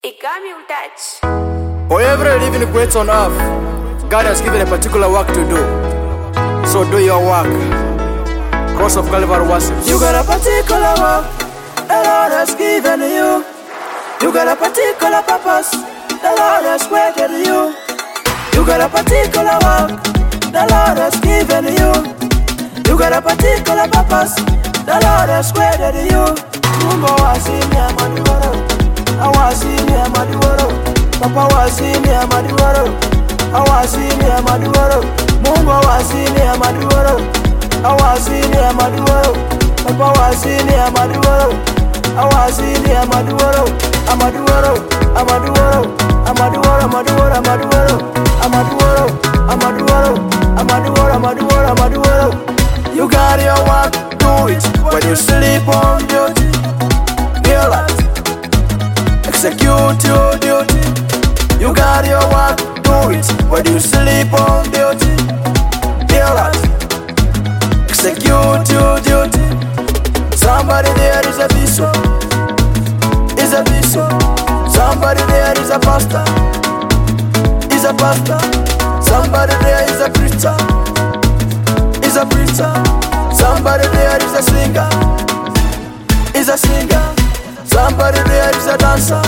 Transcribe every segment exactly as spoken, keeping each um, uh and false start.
It got me with that. For every living creature on earth, God has given a particular work to do. So do your work. Cross of Calvary worship. You got a particular work the Lord has given you. You got a particular purpose the Lord has created you. You got a particular work the Lord has given you. You got a particular purpose the Lord has created you. Mungu wasini amadiwaro, awasini amadiwaro, Papa wasini amadiwaro, awasini amadiwaro, Mungu wasini amadiwaro, awasini amadiwaro, Papa wasini amadiwaro, awasini amadiwaro, amadiwaro, amadiwaro, amadiwaro, amadiwaro, amadiwaro, amadiwaro, amadiwaro, amadiwaro, amadiwaro, amadiwaro. You got your work, do it. When you sleep on duty, heal it. Execute your duty. You got your work, do it. When you sleep on duty, heal it. Execute your duty. Somebody there is a bishop, is a bishop. Somebody there is a pastor, is a pastor. Somebody there is a preacher, is a preacher. Somebody there is a singer, is a singer. Somebody there is a dancer,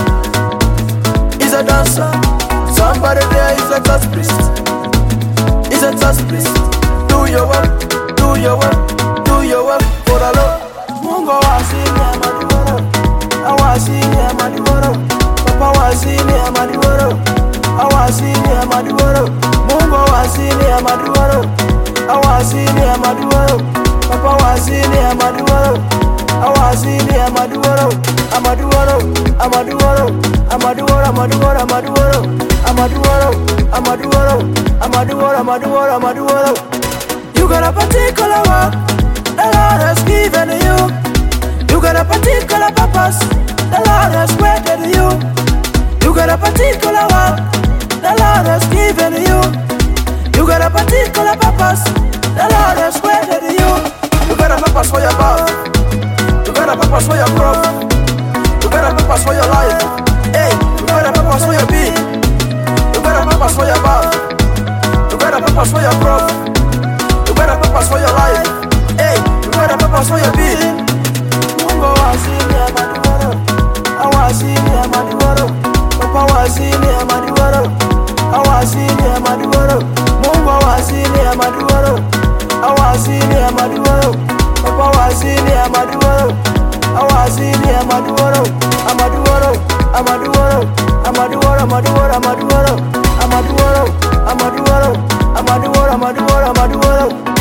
is a dancer. Somebody there is a church priest, is a church priest. Do your work, do your work, do your work for the Lord. Mungu wasini amadiwaro, awasini amadiwaro, Papa wasini amadiwaro, awasini amadiwaro, Mungu wasini amadiwaro, awasini amadiwaro, Papa wasini amadiwaro, awasini amadiwaro, amadiwaro, amadiwaro, amadiwaro, amadiwaro, amadiwaro, amadiwaro, amadiwaro, amadiwaro, amadiwaro, amadiwaro. You got a particular work the Lord has given you. You got a particular purpose the Lord has created you. You got a particular work the Lord has given you. You got a particular purpose the Lord has created you. You got a purpose for your birth. You got a purpose for your growth. You got a purpose for your life. Hey, you got a purpose for your being. You got a purpose for your birth. You got a purpose for your growth. You got a purpose for your life. Hey, you got a purpose for your being. Mungu wasini amadiwaro, awasini amadiwaro, Papa wasini amadiwaro, awasini amadiwaro, Mungu wasini amadiwaro, awasini amadiwaro, Papa wasini amadiwaro, awasini amadiwaro, amadiwaro, amadiwaro, amadiwaro, amadiwaro, amadiwaro, amadiwaro, amadiwaro, amadiwaro, amadiwaro, amadiwaro.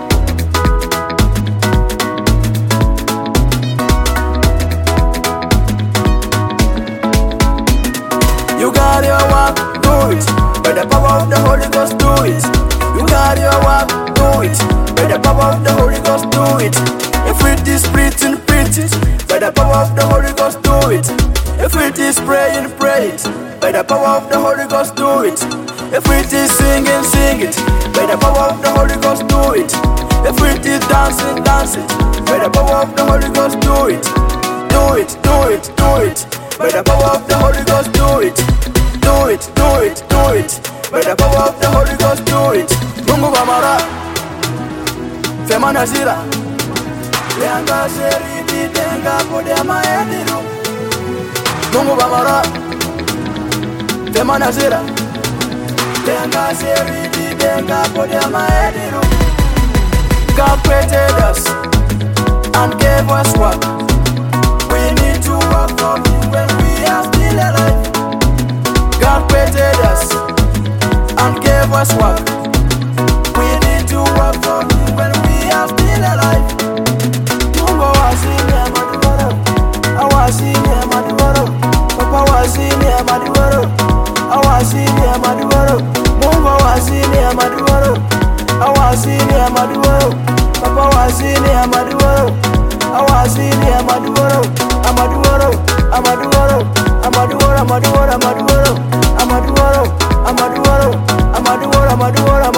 You got your work, do it. By the power of the Holy Ghost, do it. You got your work, do it. By the power of the Holy Ghost, do it. If it is preaching, preach it. By the power of the Holy Ghost, do it. If it is praying, pray it. By the power of the Holy Ghost, do it. If it is singing, sing it. By the power of the Holy Ghost, do it. If it is dancing, dance it. By the power of the Holy Ghost, do it. Do it, do it, do it. By the power of the Holy Ghost, do it. Do it, do it, do it. By the power of the Holy Ghost, do it. Mungu Bamara, Fema Nazira, Leanga Seri Bitenga Kodea Maediru. Mungu Bamara, Fema Nazira, Leanga Seri Bitenga Kodea Maediru. God created us and gave us work. We need to work for Him when we are still alive. God created us and gave us work. We need to work for Him when we are still alive. Mungu wasini amadiwaro, awasini amadiwaro, Papa wasini amadiwaro, awasini amadiwaro, Mungu wasini amadiwaro, awasini amadiwaro, Papa wasini amadiwaro, awasini amadiwaro, amadiwaro, amadiwaro, amadiwaro, amadiwaro, amadiwaro, amadiwaro, amadiwaro, amadiwaro, amadiwaro,